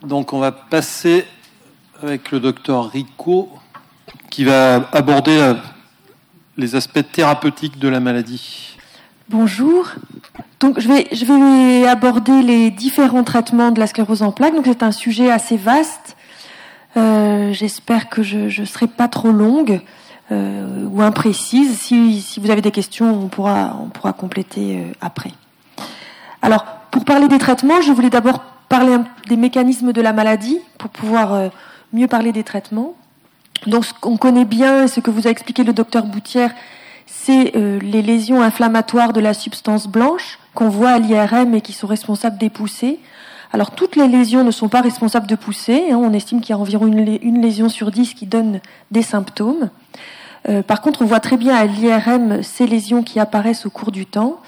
Donc on va passer avec le docteur Rico qui va aborder les aspects thérapeutiques de la maladie. Bonjour. Donc je vais aborder les différents traitements de la sclérose en plaques. Donc c'est un sujet assez vaste. J'espère que je serai pas trop longue ou imprécise. Si vous avez des questions, on pourra compléter après. Alors pour parler des traitements, je voulais d'abord parler des mécanismes de la maladie pour pouvoir mieux parler des traitements. Donc ce qu'on connaît bien et ce que vous a expliqué le docteur Boutière, c'est les lésions inflammatoires de la substance blanche qu'on voit à l'IRM et qui sont responsables des poussées. Alors toutes les lésions ne sont pas responsables de poussées. On estime qu'il y a environ une lésion sur 10 qui donne des symptômes. Par contre, on voit très bien à l'IRM ces lésions qui apparaissent au cours du temps.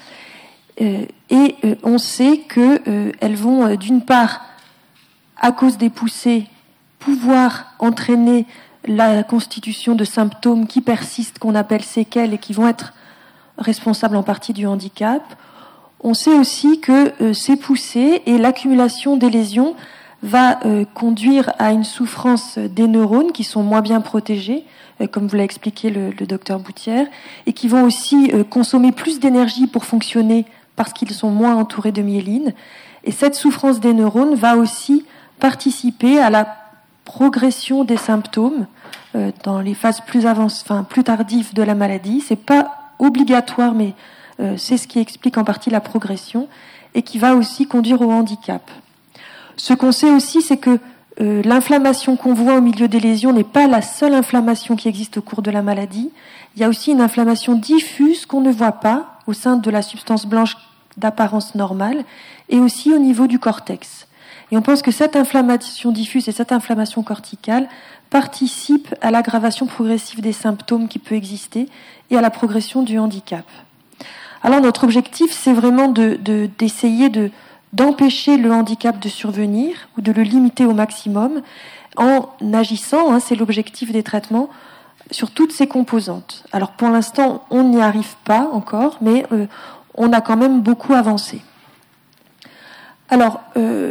Et on sait qu'elles vont, d'une part, à cause des poussées, pouvoir entraîner la constitution de symptômes qui persistent, qu'on appelle séquelles, et qui vont être responsables en partie du handicap. On sait aussi que ces poussées et l'accumulation des lésions va conduire à une souffrance des neurones qui sont moins bien protégés, comme vous l'a expliqué le docteur Boutière, et qui vont aussi consommer plus d'énergie pour fonctionner parce qu'ils sont moins entourés de myéline. Et cette souffrance des neurones va aussi participer à la progression des symptômes dans les phases plus tardives de la maladie. C'est pas obligatoire, mais c'est ce qui explique en partie la progression et qui va aussi conduire au handicap. Ce qu'on sait aussi, c'est que l'inflammation qu'on voit au milieu des lésions n'est pas la seule inflammation qui existe au cours de la maladie. Il y a aussi une inflammation diffuse qu'on ne voit pas au sein de la substance blanche d'apparence normale et aussi au niveau du cortex. Et on pense que cette inflammation diffuse et cette inflammation corticale participent à l'aggravation progressive des symptômes qui peut exister et à la progression du handicap. Alors notre objectif, c'est vraiment d'essayer d'empêcher le handicap de survenir ou de le limiter au maximum en agissant, c'est l'objectif des traitements, sur toutes ces composantes. Alors pour l'instant, on n'y arrive pas encore, mais on a quand même beaucoup avancé. Alors,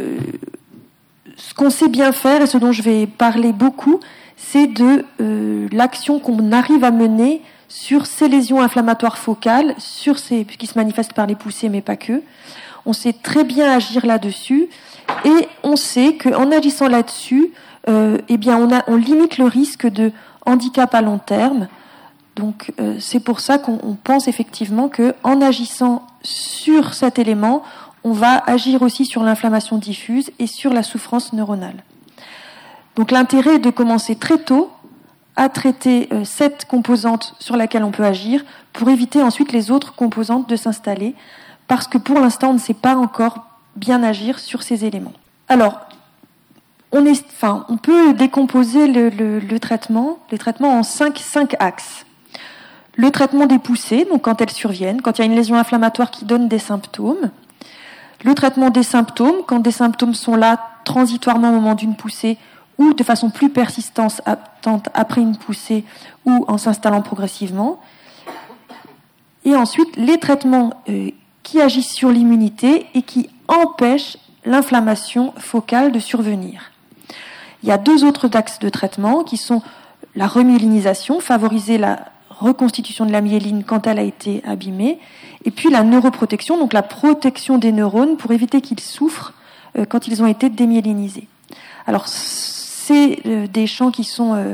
ce qu'on sait bien faire et ce dont je vais parler beaucoup, c'est de l'action qu'on arrive à mener sur ces lésions inflammatoires focales, qui se manifestent par les poussées, mais pas que. On sait très bien agir là-dessus et on sait qu'en agissant là-dessus, on limite le risque de handicap à long terme. Donc c'est pour ça qu'on pense effectivement qu'en agissant sur cet élément, on va agir aussi sur l'inflammation diffuse et sur la souffrance neuronale. Donc l'intérêt est de commencer très tôt à traiter cette composante sur laquelle on peut agir pour éviter ensuite les autres composantes de s'installer, parce que pour l'instant on ne sait pas encore bien agir sur ces éléments. Alors, on peut décomposer les traitements en cinq axes. Le traitement des poussées, donc quand elles surviennent, quand il y a une lésion inflammatoire qui donne des symptômes. Le traitement des symptômes, quand des symptômes sont là transitoirement au moment d'une poussée ou de façon plus persistante après une poussée ou en s'installant progressivement. Et ensuite, les traitements qui agissent sur l'immunité et qui empêchent l'inflammation focale de survenir. Il y a deux autres axes de traitement qui sont la remyélinisation, favoriser la reconstitution de la myéline quand elle a été abîmée, et puis la neuroprotection, donc la protection des neurones pour éviter qu'ils souffrent quand ils ont été démyélinisés. Alors, c'est des champs qui sont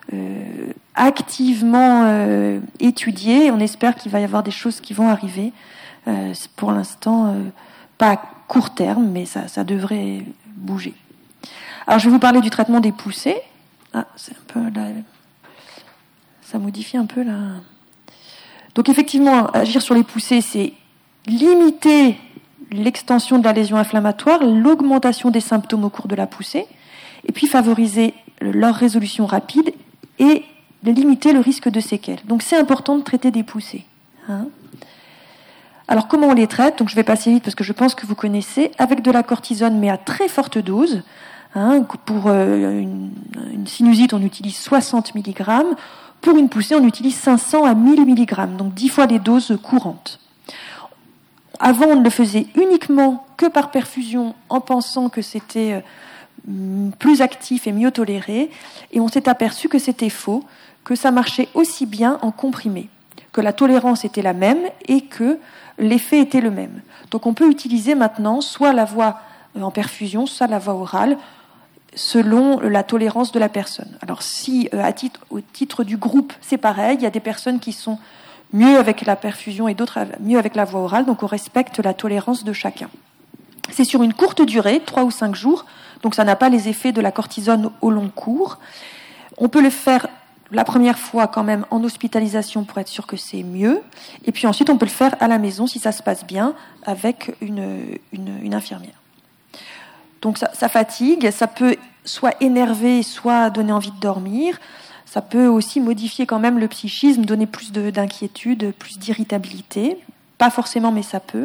activement étudiés. On espère qu'il va y avoir des choses qui vont arriver. Pour l'instant, pas à court terme, mais ça devrait bouger. Alors, je vais vous parler du traitement des poussées. C'est un peu ça modifie un peu là. Donc effectivement, agir sur les poussées, c'est limiter l'extension de la lésion inflammatoire, l'augmentation des symptômes au cours de la poussée, et puis favoriser leur résolution rapide et limiter le risque de séquelles. Donc c'est important de traiter des poussées. Alors comment on les traite ? Donc je vais passer vite parce que je pense que vous connaissez, avec de la cortisone mais à très forte dose. Pour une sinusite, on utilise 60 mg. Pour une poussée, on utilise 500 à 1000 mg, donc 10 fois les doses courantes. Avant, on ne le faisait uniquement que par perfusion, en pensant que c'était plus actif et mieux toléré. Et on s'est aperçu que c'était faux, que ça marchait aussi bien en comprimé, que la tolérance était la même et que l'effet était le même. Donc on peut utiliser maintenant soit la voie en perfusion, soit la voie orale, selon la tolérance de la personne. Alors si au titre du groupe, c'est pareil, il y a des personnes qui sont mieux avec la perfusion et d'autres mieux avec la voie orale, donc on respecte la tolérance de chacun. C'est sur une courte durée, 3 ou 5 jours, donc ça n'a pas les effets de la cortisone au long cours. On peut le faire la première fois quand même en hospitalisation pour être sûr que c'est mieux, et puis ensuite on peut le faire à la maison si ça se passe bien avec une infirmière. Donc ça fatigue, ça peut soit énerver, soit donner envie de dormir. Ça peut aussi modifier quand même le psychisme, donner plus d'inquiétude, plus d'irritabilité. Pas forcément, mais ça peut.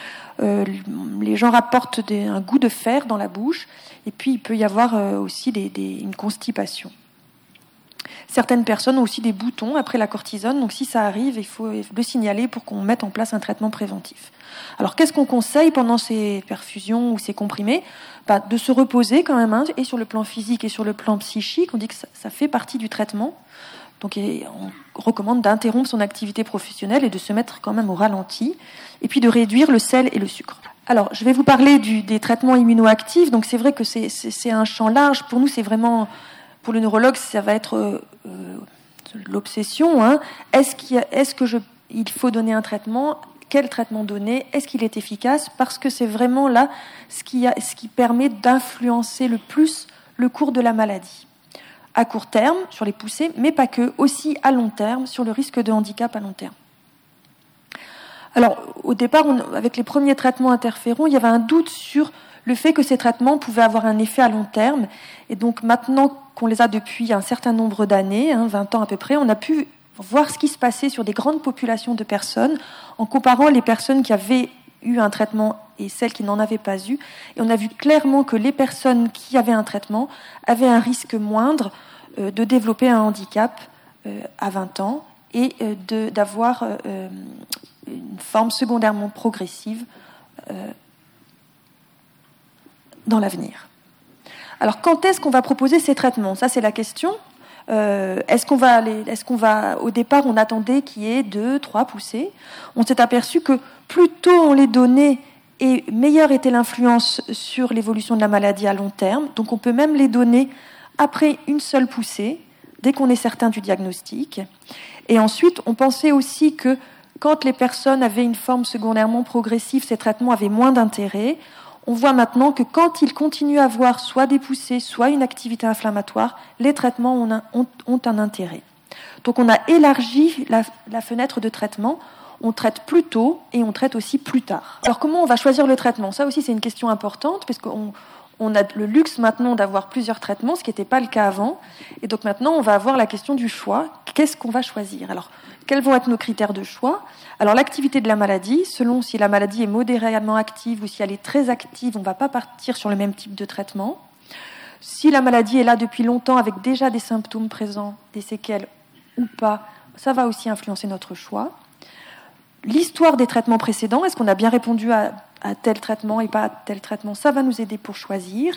Les gens rapportent un goût de fer dans la bouche. Et puis, il peut y avoir aussi une constipation. Certaines personnes ont aussi des boutons après la cortisone. Donc, si ça arrive, il faut le signaler pour qu'on mette en place un traitement préventif. Alors, qu'est-ce qu'on conseille pendant ces perfusions ou ces comprimés ? De se reposer quand même, et sur le plan physique et sur le plan psychique. On dit que ça fait partie du traitement. Donc, on recommande d'interrompre son activité professionnelle et de se mettre quand même au ralenti. Et puis, de réduire le sel et le sucre. Alors, je vais vous parler des traitements immunoactifs. Donc, c'est vrai que c'est un champ large. Pour nous, c'est vraiment... Pour le neurologue, ça va être l'obsession. Est-ce qu'il faut donner un traitement ? Quel traitement donner ? Est-ce qu'il est efficace ? Parce que c'est vraiment là ce qui permet d'influencer le plus le cours de la maladie. À court terme, sur les poussées, mais pas que, aussi à long terme, sur le risque de handicap à long terme. Alors, au départ, avec les premiers traitements interférons, il y avait un doute sur le fait que ces traitements pouvaient avoir un effet à long terme. Et donc maintenant qu'on les a depuis un certain nombre d'années, 20 ans à peu près, on a pu voir ce qui se passait sur des grandes populations de personnes en comparant les personnes qui avaient eu un traitement et celles qui n'en avaient pas eu. Et on a vu clairement que les personnes qui avaient un traitement avaient un risque moindre de développer un handicap à 20 ans et d'avoir une forme secondairement progressive dans l'avenir. Alors, quand est-ce qu'on va proposer ces traitements ? Ça, c'est la question. Est-ce qu'on va, au départ, on attendait qu'il y ait 2, 3 poussées. On s'est aperçu que plus tôt on les donnait, et meilleure était l'influence sur l'évolution de la maladie à long terme. Donc, on peut même les donner après une seule poussée, dès qu'on est certain du diagnostic. Et ensuite, on pensait aussi que quand les personnes avaient une forme secondairement progressive, ces traitements avaient moins d'intérêt. On voit maintenant que quand ils continuent à avoir soit des poussées, soit une activité inflammatoire, les traitements ont un intérêt. Donc on a élargi la fenêtre de traitement, on traite plus tôt et on traite aussi plus tard. Alors comment on va choisir le traitement ? Ça aussi c'est une question importante, parce qu'on a le luxe maintenant d'avoir plusieurs traitements, ce qui n'était pas le cas avant. Et donc maintenant on va avoir la question du choix. Qu'est-ce qu'on va choisir ? Alors, quels vont être nos critères de choix ? Alors, l'activité de la maladie, selon si la maladie est modérément active ou si elle est très active, on ne va pas partir sur le même type de traitement. Si la maladie est là depuis longtemps avec déjà des symptômes présents, des séquelles ou pas, ça va aussi influencer notre choix. L'histoire des traitements précédents, est-ce qu'on a bien répondu à tel traitement et pas à tel traitement ? Ça va nous aider pour choisir.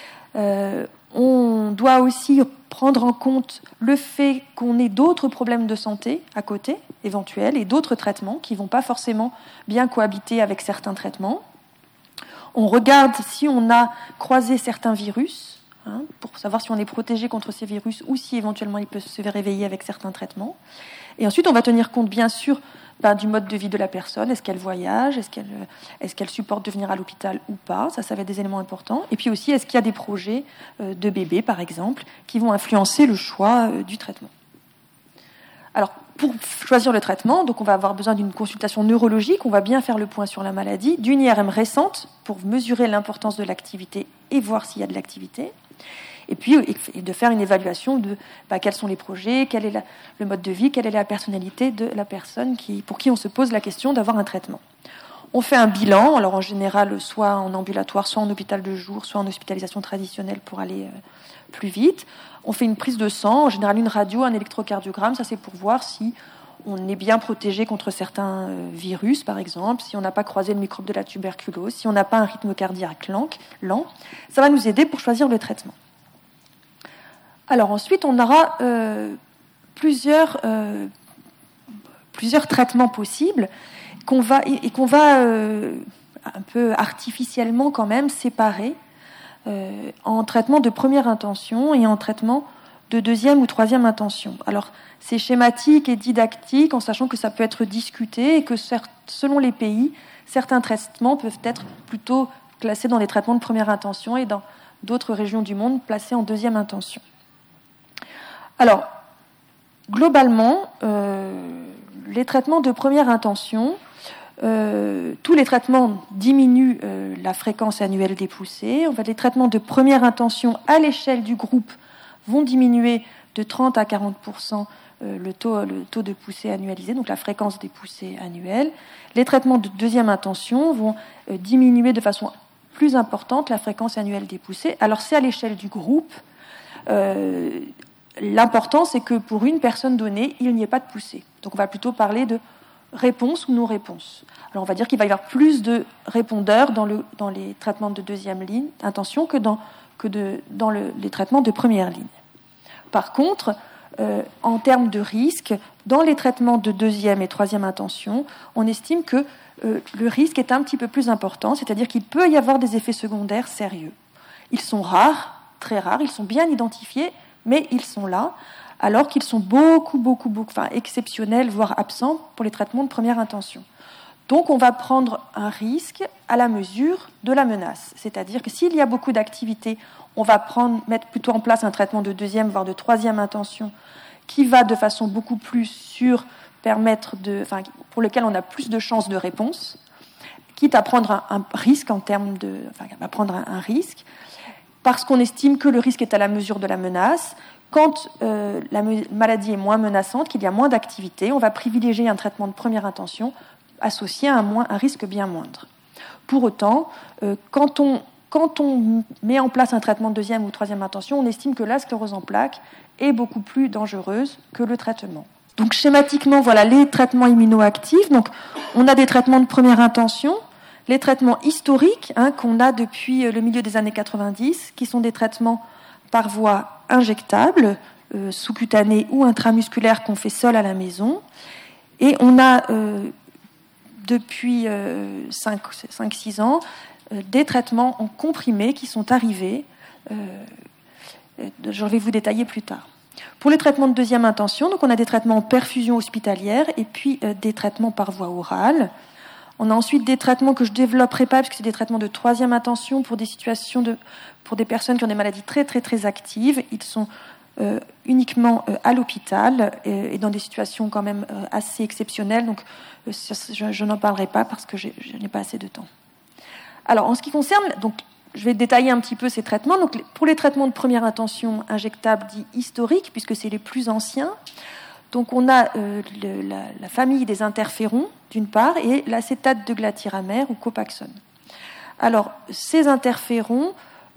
On doit aussi prendre en compte le fait qu'on ait d'autres problèmes de santé à côté, éventuels, et d'autres traitements qui ne vont pas forcément bien cohabiter avec certains traitements. On regarde si on a croisé certains virus, pour savoir si on est protégé contre ces virus ou si éventuellement il peut se réveiller avec certains traitements. Et ensuite, on va tenir compte, bien sûr, du mode de vie de la personne. Est-ce qu'elle voyage ? Est-ce qu'elle supporte de venir à l'hôpital ou pas ? Ça va être des éléments importants. Et puis aussi, est-ce qu'il y a des projets de bébés, par exemple, qui vont influencer le choix du traitement ? Alors, pour choisir le traitement, donc on va avoir besoin d'une consultation neurologique. On va bien faire le point sur la maladie, d'une IRM récente pour mesurer l'importance de l'activité et voir s'il y a de l'activité. Et puis de faire une évaluation de quels sont les projets, quel est le mode de vie, quelle est la personnalité de la personne pour qui on se pose la question d'avoir un traitement. On fait un bilan, alors en général soit en ambulatoire, soit en hôpital de jour, soit en hospitalisation traditionnelle pour aller plus vite. On fait une prise de sang, en général une radio, un électrocardiogramme, ça c'est pour voir si on est bien protégé contre certains virus, par exemple, si on n'a pas croisé le microbe de la tuberculose, si on n'a pas un rythme cardiaque lent, ça va nous aider pour choisir le traitement. Alors ensuite, on aura plusieurs traitements possibles qu'on va un peu artificiellement quand même séparer en traitement de première intention et en traitement de deuxième ou troisième intention. Alors, c'est schématique et didactique, en sachant que ça peut être discuté et que selon les pays, certains traitements peuvent être plutôt classés dans les traitements de première intention et dans d'autres régions du monde placés en deuxième intention. Alors, globalement, les traitements de première intention, tous les traitements diminuent la fréquence annuelle des poussées. Les traitements de première intention à l'échelle du groupe vont diminuer de 30 à 40% le taux de poussée annualisé, donc la fréquence des poussées annuelles. Les traitements de deuxième intention vont diminuer de façon plus importante la fréquence annuelle des poussées. Alors c'est à l'échelle du groupe. L'important, c'est que pour une personne donnée, il n'y ait pas de poussée. Donc on va plutôt parler de réponse ou non-réponse. Alors on va dire qu'il va y avoir plus de répondeurs dans les traitements de deuxième ligne intention que dans les traitements de première ligne. Par contre, en termes de risque, dans les traitements de deuxième et troisième intention, on estime que le risque est un petit peu plus important, c'est-à-dire qu'il peut y avoir des effets secondaires sérieux. Ils sont rares, très rares, ils sont bien identifiés, mais ils sont là, alors qu'ils sont beaucoup, exceptionnels, voire absents pour les traitements de première intention. Donc on va prendre un risque à la mesure de la menace. C'est-à-dire que s'il y a beaucoup d'activités, on va mettre plutôt en place un traitement de deuxième, voire de troisième intention, qui va de façon beaucoup plus sûre pour lequel on a plus de chances de réponse, quitte à prendre un risque à prendre un risque, parce qu'on estime que le risque est à la mesure de la menace. Quand la maladie est moins menaçante, qu'il y a moins d'activité, on va privilégier un traitement de première intention associé à un risque bien moindre. Pour autant, quand on met en place un traitement de deuxième ou troisième intention, on estime que la sclérose en plaques est beaucoup plus dangereuse que le traitement. Donc schématiquement, voilà les traitements immunoactifs. Donc, on a des traitements de première intention, les traitements historiques qu'on a depuis le milieu des années 90, qui sont des traitements par voie injectable, sous-cutanée ou intramusculaire qu'on fait seul à la maison. Et on a, depuis 5-6 ans, des traitements en comprimés qui sont arrivés. Je vais vous détailler plus tard. Pour les traitements de deuxième intention, donc on a des traitements en perfusion hospitalière et puis des traitements par voie orale. On a ensuite des traitements que je ne développerai pas, puisque c'est des traitements de troisième intention pour des situations pour des personnes qui ont des maladies très, très, très actives. Ils sont uniquement à l'hôpital et dans des situations quand même assez exceptionnelles. Donc, je n'en parlerai pas parce que je n'ai pas assez de temps. Alors, en ce qui concerne... Donc, je vais détailler un petit peu ces traitements. Donc, pour les traitements de première intention injectables dits historiques, puisque c'est les plus anciens, donc on a la famille des interférons, d'une part, et l'acétate de glatiramer ou Copaxone. Alors, ces interférons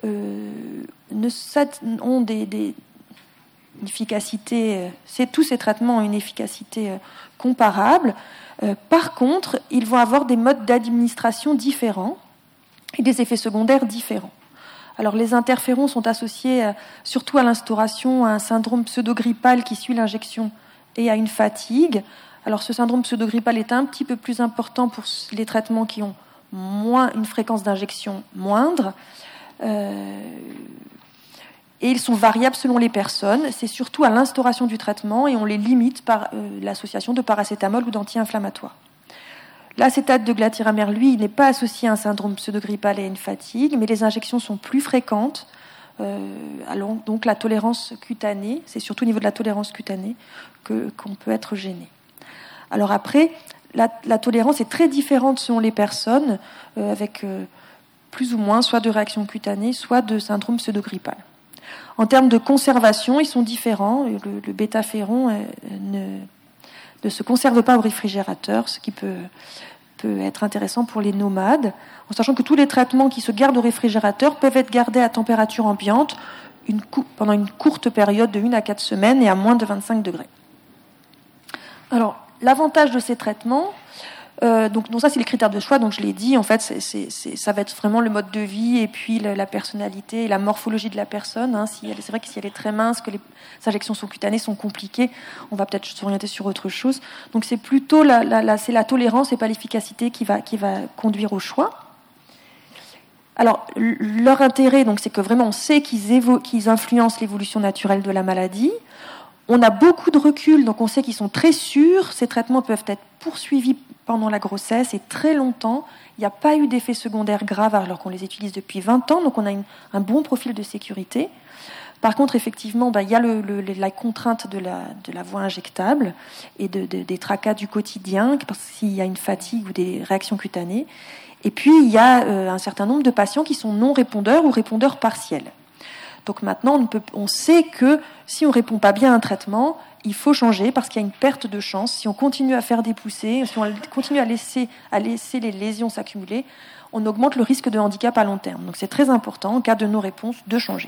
ont une efficacité... tous ces traitements ont une efficacité comparable. Par contre, ils vont avoir des modes d'administration différents et des effets secondaires différents. Alors, les interférons sont associés surtout à l'instauration à un syndrome pseudogrippal qui suit l'injection et à une fatigue. Alors, ce syndrome pseudogrippal est un petit peu plus important pour les traitements qui ont une fréquence d'injection moindre. Et ils sont variables selon les personnes. C'est surtout à l'instauration du traitement et on les limite par l'association de paracétamol ou d'anti-inflammatoires. L'acétate de glatiramer, lui, il n'est pas associé à un syndrome pseudogrippal et à une fatigue, mais les injections sont plus fréquentes. Donc la tolérance cutanée, c'est surtout au niveau de la tolérance cutanée qu'on peut être gêné. Alors après, la tolérance est très différente selon les personnes, avec plus ou moins soit de réaction cutanée, soit de syndrome pseudogrippal. En termes de conservation, ils sont différents. Le bêta-féron ne se conserve pas au réfrigérateur, ce qui peut être intéressant pour les nomades, en sachant que tous les traitements qui se gardent au réfrigérateur peuvent être gardés à température ambiante pendant une courte période de 1 à 4 semaines et à moins de 25 degrés. Alors, l'avantage de ces traitements, donc ça c'est les critères de choix, donc je l'ai dit, en fait ça va être vraiment le mode de vie et puis la personnalité et la morphologie de la personne. Hein. C'est vrai que si elle est très mince, que les injections sous-cutanées sont compliquées, on va peut-être s'orienter sur autre chose. Donc c'est plutôt c'est la tolérance et pas l'efficacité qui va conduire au choix. Alors leur intérêt, donc, c'est que vraiment on sait qu'ils influencent l'évolution naturelle de la maladie. On a beaucoup de recul, donc on sait qu'ils sont très sûrs. Ces traitements peuvent être poursuivis pendant la grossesse et très longtemps. Il n'y a pas eu d'effets secondaires graves alors qu'on les utilise depuis 20 ans, donc on a un bon profil de sécurité. Par contre, effectivement, il y a la contrainte de la voie injectable et des tracas du quotidien, parce s'il y a une fatigue ou des réactions cutanées. Et puis, il y a un certain nombre de patients qui sont non répondeurs ou répondeurs partiels. Donc maintenant, on sait que si on ne répond pas bien à un traitement, il faut changer parce qu'il y a une perte de chance. Si on continue à faire des poussées, si on continue à laisser les lésions s'accumuler, on augmente le risque de handicap à long terme. Donc c'est très important, en cas de non-réponse, de changer.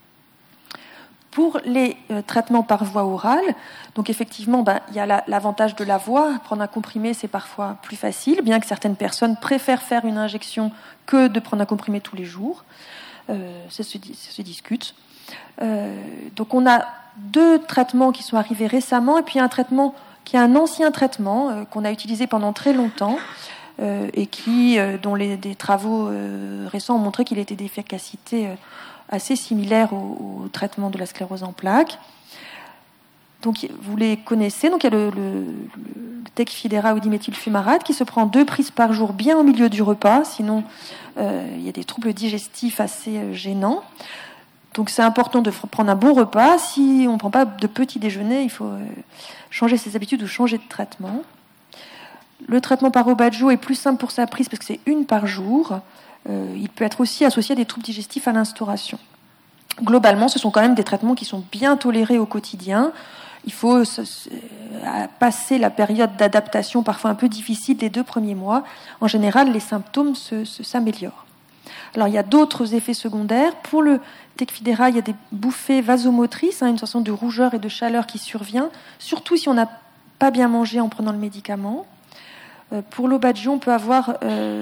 Pour les traitements par voie orale, donc effectivement, il y a l'avantage de la voix. Prendre un comprimé, c'est parfois plus facile, bien que certaines personnes préfèrent faire une injection que de prendre un comprimé tous les jours. Ça se discute. Donc on a 2 traitements qui sont arrivés récemment, et puis un traitement qui est un ancien traitement qu'on a utilisé pendant très longtemps et dont des travaux récents ont montré qu'il était d'efficacité assez similaire au traitement de la sclérose en plaques. Donc vous les connaissez, donc il y a le Tecfidera ou diméthylfumarate qui se prend 2 prises par jour bien au milieu du repas, sinon il y a des troubles digestifs assez gênants. Donc c'est important de prendre un bon repas. Si on ne prend pas de petit déjeuner, il faut changer ses habitudes ou changer de traitement. Le traitement par Obadjo est plus simple pour sa prise parce que c'est 1 par jour. Il peut être aussi associé à des troubles digestifs à l'instauration. Globalement, ce sont quand même des traitements qui sont bien tolérés au quotidien. Il faut passer la période d'adaptation parfois un peu difficile des 2 premiers mois. En général, les symptômes s'améliorent. Alors, il y a d'autres effets secondaires. Pour le Tecfidera, il y a des bouffées vasomotrices, une sensation de rougeur et de chaleur qui survient, surtout si on n'a pas bien mangé en prenant le médicament. Pour l'Obadjo, on peut avoir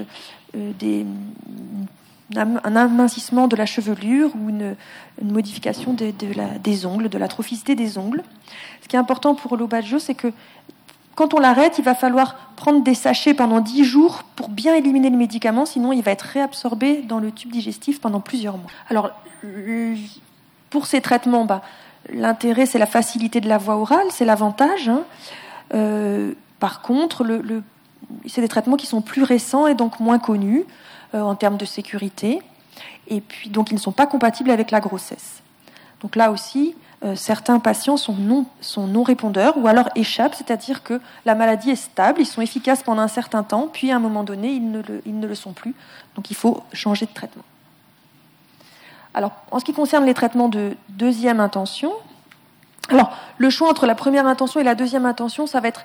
un amincissement de la chevelure ou une modification des ongles, de l'atrophicité des ongles. Ce qui est important pour l'Obadjo, c'est que quand on l'arrête, il va falloir prendre des sachets pendant 10 jours pour bien éliminer le médicament, sinon il va être réabsorbé dans le tube digestif pendant plusieurs mois. Alors, pour ces traitements, l'intérêt, c'est la facilité de la voie orale, c'est l'avantage. Par contre, c'est des traitements qui sont plus récents et donc moins connus en termes de sécurité, et puis donc ils ne sont pas compatibles avec la grossesse. Donc là aussi, certains patients sont non répondeurs ou alors échappent, c'est-à-dire que la maladie est stable, ils sont efficaces pendant un certain temps, puis à un moment donné, ils ne le sont plus. Donc il faut changer de traitement. Alors, en ce qui concerne les traitements de 2e intention, alors le choix entre la première intention et la 2e intention, ça va être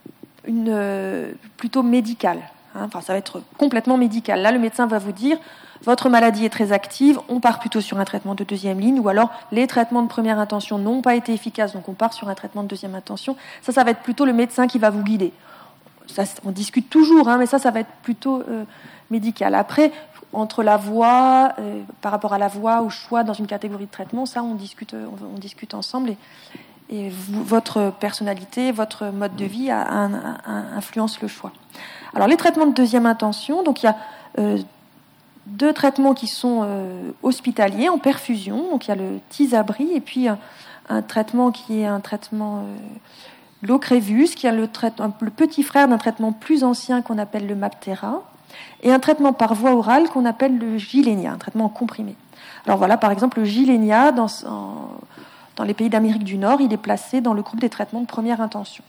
plutôt médical. Enfin, ça va être complètement médical. Là, le médecin va vous dire votre maladie est très active, on part plutôt sur un traitement de 2e ligne, ou alors les traitements de première intention n'ont pas été efficaces, donc on part sur un traitement de 2e intention. Ça va être plutôt le médecin qui va vous guider. Ça, on discute toujours, mais ça va être plutôt médical. Après, entre la voie, par rapport à la voie, au choix dans une catégorie de traitement, ça, on discute ensemble. Et votre personnalité, votre mode de vie influence le choix. Alors, les traitements de 2e intention, donc il y a 2 traitements qui sont hospitaliers en perfusion. Donc il y a le Tysabri et puis un traitement qui est un traitement l'Ocrevus, qui est le petit frère d'un traitement plus ancien qu'on appelle le Maptera, et un traitement par voie orale qu'on appelle le Gilenya, un traitement comprimé. Alors voilà, par exemple, le Gilenya, dans les pays d'Amérique du Nord, il est placé dans le groupe des traitements de première intention.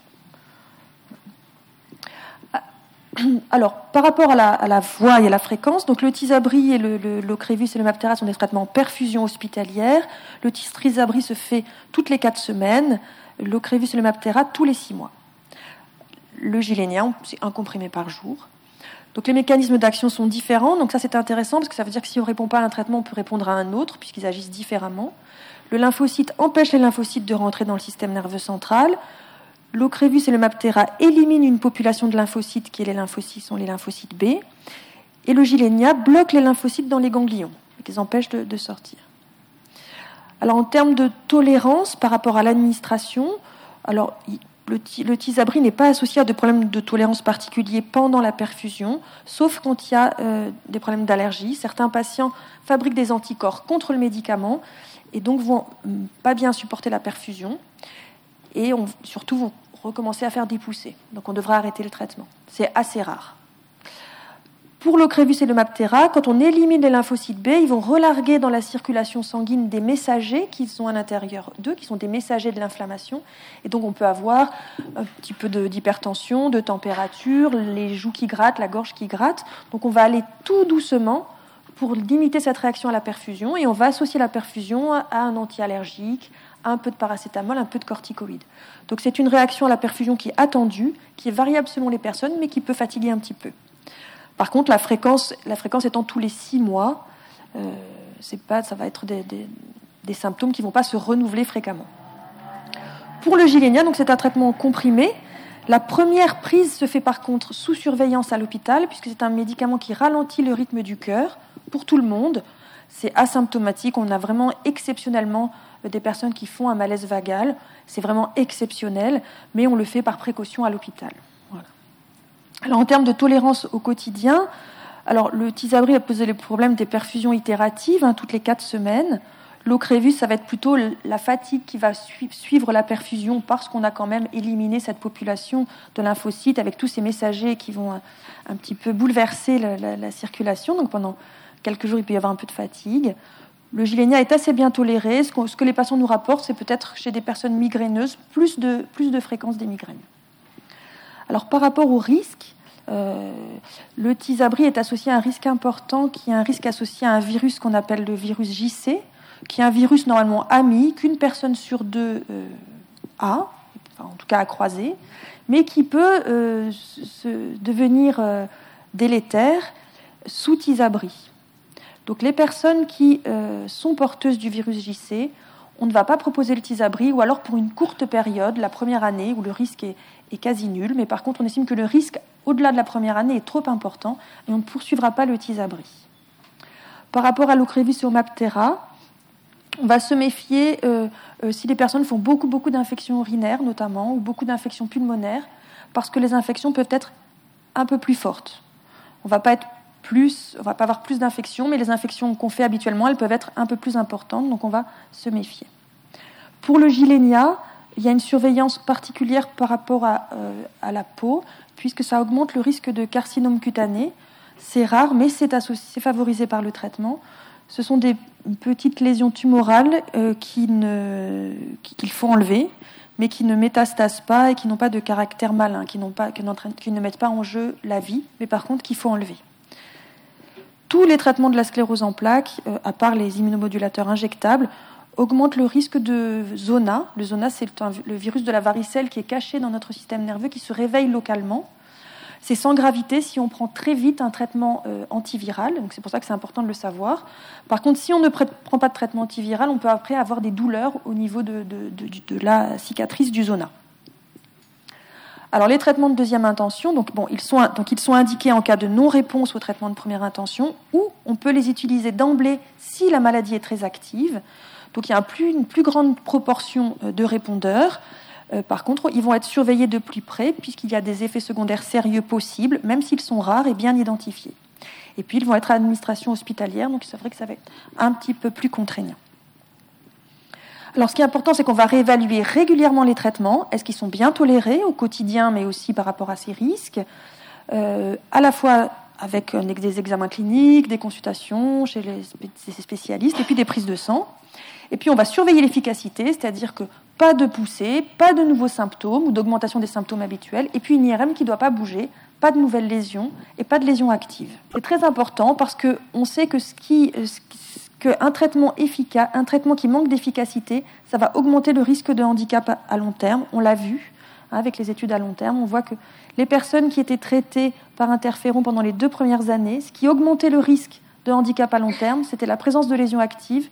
Alors, par rapport à la voie et à la fréquence, donc le Tysabri et l'Ocrevus et le Maptera sont des traitements en perfusion hospitalière. Le Tysabri se fait toutes les 4 semaines, l'Ocrevus et le Maptera tous les 6 mois. Le Gilenya, c'est un comprimé par jour. Donc les mécanismes d'action sont différents, donc ça c'est intéressant parce que ça veut dire que si on ne répond pas à un traitement, on peut répondre à un autre puisqu'ils agissent différemment. Le lymphocyte empêche les lymphocytes de rentrer dans le système nerveux central. L'Ocrevus et le MabThera éliminent une population de lymphocytes qui est les lymphocytes, sont les lymphocytes B. Et le Gilenya bloque les lymphocytes dans les ganglions, et les empêche de sortir. Alors en termes de tolérance par rapport à l'administration, alors le Tysabri n'est pas associé à de problèmes de tolérance particuliers pendant la perfusion, sauf quand il y a des problèmes d'allergie. Certains patients fabriquent des anticorps contre le médicament et donc vont pas bien supporter la perfusion et surtout vont recommencer à faire des poussées. Donc on devra arrêter le traitement. C'est assez rare. Pour l'Ocrevus et le MabThera, quand on élimine les lymphocytes B, ils vont relarguer dans la circulation sanguine des messagers qui sont à l'intérieur d'eux, qui sont des messagers de l'inflammation. Et donc on peut avoir un petit peu d'hypertension, de température, les joues qui grattent, la gorge qui gratte. Donc on va aller tout doucement pour limiter cette réaction à la perfusion et on va associer la perfusion à un anti-allergique, à un peu de paracétamol, un peu de corticoïdes. Donc c'est une réaction à la perfusion qui est attendue, qui est variable selon les personnes, mais qui peut fatiguer un petit peu. Par contre, la fréquence étant tous les 6 mois, ça va être des symptômes qui ne vont pas se renouveler fréquemment. Pour le Gilenya, donc c'est un traitement comprimé. La première prise se fait par contre sous surveillance à l'hôpital, puisque c'est un médicament qui ralentit le rythme du cœur pour tout le monde. C'est asymptomatique. On a vraiment exceptionnellement des personnes qui font un malaise vagal. C'est vraiment exceptionnel, mais on le fait par précaution à l'hôpital. Alors, en termes de tolérance au quotidien, alors, le Tysabri a posé le problème des perfusions itératives, toutes les 4 semaines. L'Ocrevus, ça va être plutôt la fatigue qui va suivre la perfusion parce qu'on a quand même éliminé cette population de lymphocytes avec tous ces messagers qui vont un petit peu bouleverser la circulation. Donc, pendant quelques jours, il peut y avoir un peu de fatigue. Le Gilenya est assez bien toléré. Ce que les patients nous rapportent, c'est peut-être chez des personnes migraineuses, plus de fréquence des migraines. Alors, par rapport au risque, le Tysabri est associé à un risque important, qui est un risque associé à un virus qu'on appelle le virus JC, qui est un virus normalement ami, qu'une personne sur 2 a, en tout cas à croiser, mais qui peut devenir délétère sous Tysabri. Donc, les personnes qui sont porteuses du virus JC, on ne va pas proposer le Tysabri, ou alors pour une courte période, la première année, où le risque est quasi nul. Mais par contre, on estime que le risque, au-delà de la première année, est trop important, et on ne poursuivra pas le Tysabri. Par rapport à l'Ocrevus et au MabThera, on va se méfier si les personnes font beaucoup d'infections urinaires, notamment, ou beaucoup d'infections pulmonaires, parce que les infections peuvent être un peu plus fortes. On va pas avoir plus d'infections, mais les infections qu'on fait habituellement, elles peuvent être un peu plus importantes, donc on va se méfier. Pour le Gilenya, il y a une surveillance particulière par rapport à la peau, puisque ça augmente le risque de carcinome cutané. C'est rare, mais c'est favorisé par le traitement. Ce sont des petites lésions tumorales qu'il faut enlever, mais qui ne métastasent pas et qui n'ont pas de caractère malin, qui ne mettent pas en jeu la vie, mais par contre qu'il faut enlever. Tous les traitements de la sclérose en plaques, à part les immunomodulateurs injectables, augmentent le risque de zona. Le zona, c'est le virus de la varicelle qui est caché dans notre système nerveux, qui se réveille localement. C'est sans gravité si on prend très vite un traitement antiviral, donc c'est pour ça que c'est important de le savoir. Par contre, si on ne prend pas de traitement antiviral, on peut après avoir des douleurs au niveau de la cicatrice du zona. Alors, les traitements de deuxième intention, ils sont indiqués en cas de non-réponse au traitement de première intention, ou on peut les utiliser d'emblée si la maladie est très active. Donc, il y a une plus grande proportion de répondeurs. Par contre, ils vont être surveillés de plus près, puisqu'il y a des effets secondaires sérieux possibles, même s'ils sont rares et bien identifiés. Et puis, ils vont être à administration hospitalière, donc c'est vrai que ça va être un petit peu plus contraignant. Alors, ce qui est important, c'est qu'on va réévaluer régulièrement les traitements. Est-ce qu'ils sont bien tolérés au quotidien, mais aussi par rapport à ces risques, à la fois avec des examens cliniques, des consultations chez les spécialistes, et puis des prises de sang. Et puis, on va surveiller l'efficacité, c'est-à-dire que pas de poussée, pas de nouveaux symptômes ou d'augmentation des symptômes habituels, et puis une IRM qui ne doit pas bouger, pas de nouvelles lésions et pas de lésions actives. C'est très important parce qu'on sait que qu'un traitement efficace, un traitement qui manque d'efficacité, ça va augmenter le risque de handicap à long terme. On l'a vu avec les études à long terme. On voit que les personnes qui étaient traitées par interféron pendant les 2 premières années, ce qui augmentait le risque de handicap à long terme, c'était la présence de lésions actives,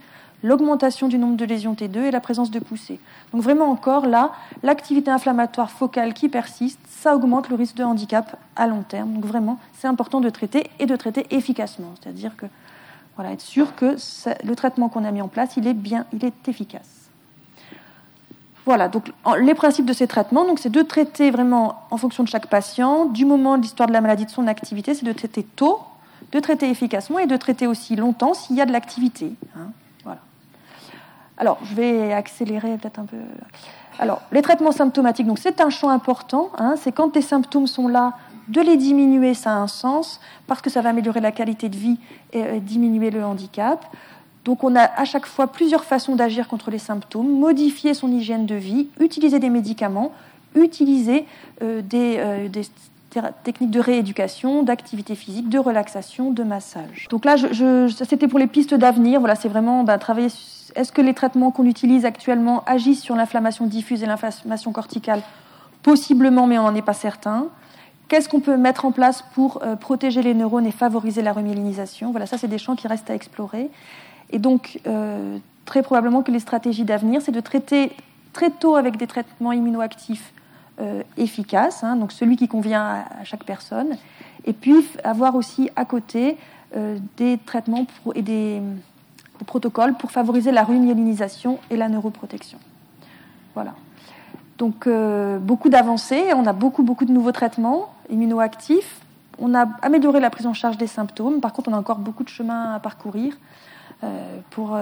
l'augmentation du nombre de lésions T2 et la présence de poussées. Donc vraiment encore là, l'activité inflammatoire focale qui persiste, ça augmente le risque de handicap à long terme. Donc vraiment, c'est important de traiter et de traiter efficacement. C'est-à-dire que, voilà, être sûr que le traitement qu'on a mis en place, il est efficace. Voilà, donc les principes de ces traitements, donc, c'est de traiter vraiment en fonction de chaque patient, du moment de l'histoire de la maladie, de son activité, c'est de traiter tôt, de traiter efficacement et de traiter aussi longtemps s'il y a de l'activité. Voilà. Alors, je vais accélérer peut-être un peu. Alors, les traitements symptomatiques, donc c'est un champ important. C'est quand les symptômes sont là, de les diminuer, ça a un sens, parce que ça va améliorer la qualité de vie et diminuer le handicap. Donc on a à chaque fois plusieurs façons d'agir contre les symptômes, modifier son hygiène de vie, utiliser des médicaments, utiliser des techniques de rééducation, d'activité physique, de relaxation, de massage. Donc là, c'était pour les pistes d'avenir. Voilà, c'est vraiment travailler. Est-ce que les traitements qu'on utilise actuellement agissent sur l'inflammation diffuse et l'inflammation corticale ? Possiblement, mais on n'en est pas certain. Qu'est-ce qu'on peut mettre en place pour protéger les neurones et favoriser la remyélinisation ? Voilà, ça, c'est des champs qui restent à explorer. Et donc, très probablement que les stratégies d'avenir, c'est de traiter très tôt avec des traitements immunoactifs efficaces, donc celui qui convient à chaque personne, et puis avoir aussi à côté des traitements et des protocoles pour favoriser la remyélinisation et la neuroprotection. Voilà. Donc, beaucoup d'avancées, on a beaucoup de nouveaux traitements immunoactifs, on a amélioré la prise en charge des symptômes, par contre, on a encore beaucoup de chemin à parcourir pour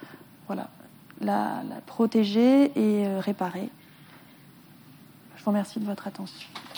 la protéger et réparer. Je vous remercie de votre attention.